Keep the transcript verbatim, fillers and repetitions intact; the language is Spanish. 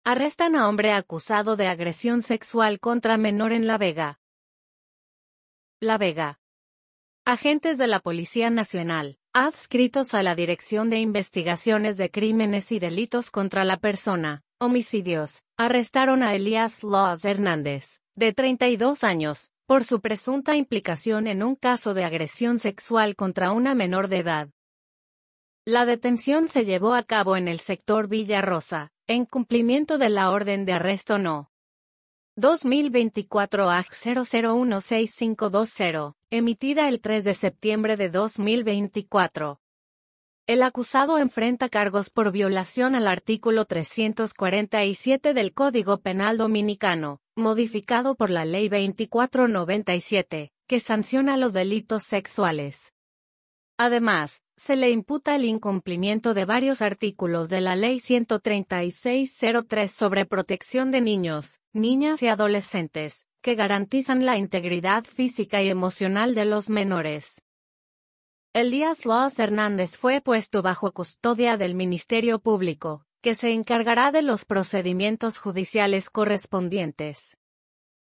Arrestan a hombre acusado de agresión sexual contra menor en La Vega. La Vega. Agentes de la Policía Nacional, adscritos a la Dirección de Investigaciones de Crímenes y Delitos contra la Persona, Homicidios, arrestaron a Elías Laws Hernández, de treinta y dos años, por su presunta implicación en un caso de agresión sexual contra una menor de edad. La detención se llevó a cabo en el sector Villa Rosa, en cumplimiento de la orden de arresto no. dos mil veinticuatro A G cero cero uno seis cinco dos cero, emitida el tres de septiembre de dos mil veinticuatro. El acusado enfrenta cargos por violación al artículo trescientos cuarenta y siete del Código Penal Dominicano, modificado por la Ley veinticuatro noventa y siete, que sanciona los delitos sexuales. Además, se le imputa el incumplimiento de varios artículos de la Ley ciento treinta y seis cero tres sobre protección de niños, niñas y adolescentes, que garantizan la integridad física y emocional de los menores. Elías Laws Hernández fue puesto bajo custodia del Ministerio Público, que se encargará de los procedimientos judiciales correspondientes.